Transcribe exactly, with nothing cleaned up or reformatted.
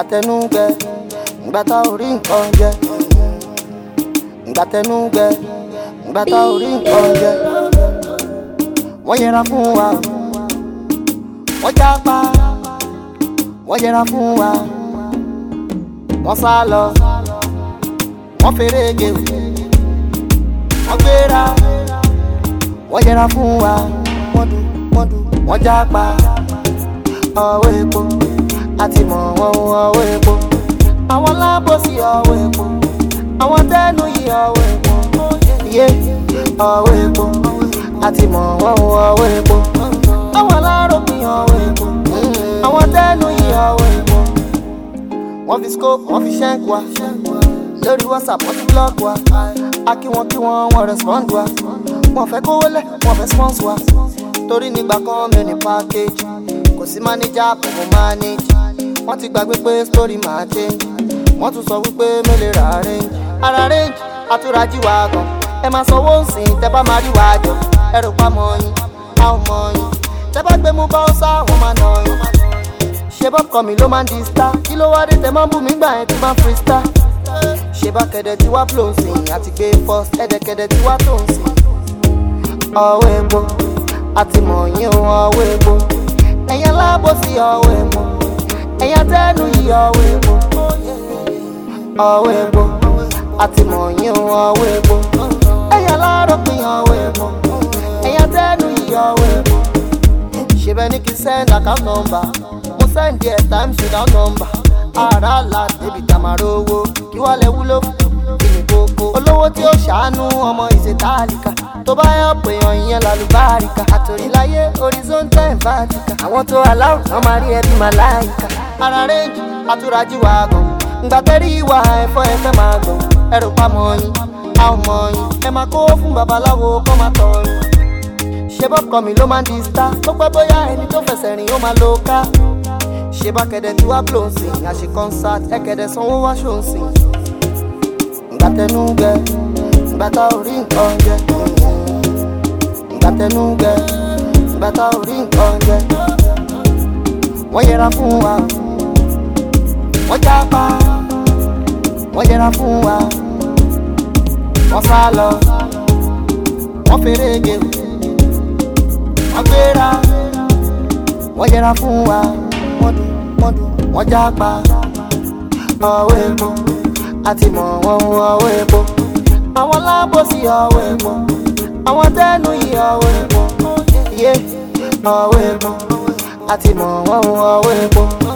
Ngbàtẹnu gbẹ, ngbàtà orí nǹkan jẹ. Ngbàtẹnu gbẹ, ngbàtà orí nǹkan jẹ. Wọ́n yẹra fún wa, wọ́n jápa, wọ́n yẹra fún wa. Wọ́n sá lọ, wọ́n ferege, wọ́n gbéra, wọ́n yẹra fún wa. Wọ́n dù, wọ́n dù, wọ́n jápa. Ọwọ́ epo, àti mọ̀ wọ́n ọwọ́ epo. Àwọn lábòsí ọwọ́ epo, àwọn tẹ́nu yìí ọwọ́ epo. Yé ọwọ́ epo, àti mọ̀ wọ́n ọwọ́ epo. Àwọn aláròpin ọwọ́ epo, àwọn tẹ́nu yìí ọwọ́ epo. Wọ́n fi scope, wọ́n fi ṣẹ́ǹkì wa. Lórí WhatsApp, wọ́n ti block wa. A kí wọn kí wọn, wọ́n respond wa. Wọ́n fẹ́ kówó lẹ̀, wọ́n fẹ́ sponsor wa. Torí nígbà kan mi ò ní package. Kò sí manager, kò mọ manage. Wọ́n ti gbàgbé pé story máa change. Wọ́n tún sọ wípé mi lè ra range. Ara range, àtúrájí wa gan. Ẹ máa sanwó nsìn, tẹ́ bá máa rí wa jọ. Ẹ rò pa mọ́ yín, a ò mọ̀ yín. Tẹ́ bá gbé mú bá ó sá, wọ́n máa nà yín. Ṣé bọ́ kọ́ mi ló máa ń di star? Kí ló wá dé tẹ́ máa ń bù mí gbà yẹn tí máa ń freestyle? Ṣé bá kẹ̀dẹ̀ tí wá flow nsìn? Àti gbé first, ẹ̀dẹ̀kẹ̀dẹ̀ tí wá tó nsìn. Ọwọ́ epo, àti mọ̀ yín o, ọwọ́ epo. Ẹ̀yàn lábòsí ọwọ́ epo, ẹ̀yàn tẹ́nu yìí ọwọ́ epo. Ọwọ́ epo, àti mọ̀ yín o, ọwọ́ epo. Ẹ̀yàn láròpin ọwọ́ epo, ẹ̀yàn tẹ́nu yìí ọwọ́ epo. Ṣé bẹ́ẹ̀ ni kí send account number? Mo send there times without number. Ara la débi tàmárò owó, kí wọ́n lè wúlò fún ìní gbogbo. Olówó tí ó ṣàánú ọmọ ìṣètàlíkà, tó bá yọ pé èèyàn ìyẹn lálùbáríkà. Àtòríláyé horizontal and vertical, àwọn tó aláwọ̀ náà máa rí ẹbí màláìka. Ara range, àtúrájí wa gan. Ngbà tẹ́rí ìwà ẹ̀fọ́ ẹ̀fẹ́ máa gbọ̀n. Ẹ rò pa mọ́ yín, a ò mọ̀ yín. Ẹ máa kó fún babaláwo kó máa tọ̀ yín. Ṣé bọ́ kọ́ mi ló máa ń di star? Tó pẹ́ bóyá ẹni tó fẹsẹ̀ rìn ó máa lo ká. Ṣé bá kẹ̀dẹ̀ tí wá blow nsìn? Àṣe concert, ẹ kẹ̀dẹ̀ sanwó wá ṣó nsìn. Ngbàtẹnu gbẹ, ngbàtà orí nǹkan jẹ. Ngbàtẹnu gbẹ, ngbàtà orí nǹkan jẹ. Wọ́n yẹra fún wa, wọ́n jápa, wọ́n yẹra fún wa. Wọ́n sá lọ, wọ́n ferege, wọ́n gbéra, wọ́n yẹra fún wa. Wọ́n dù, wọ́n dù, wọ́n jápa. Ọwọ́ epo, àti mọ̀ wọ́n ọwọ́ epo. Àwọn lábòsí ọwọ́ epo, àwọn tẹ́nu yìí ọwọ́ epo. Yé ọwọ́ epo, àti mọ̀ wọ́n ọwọ́ epo.